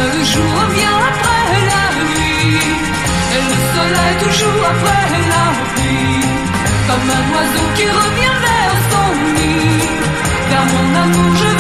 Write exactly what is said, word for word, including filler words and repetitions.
le jour revient après la nuit, et le soleil toujours après la pluie, comme un oiseau qui revient vers son nid. Vers mon amour je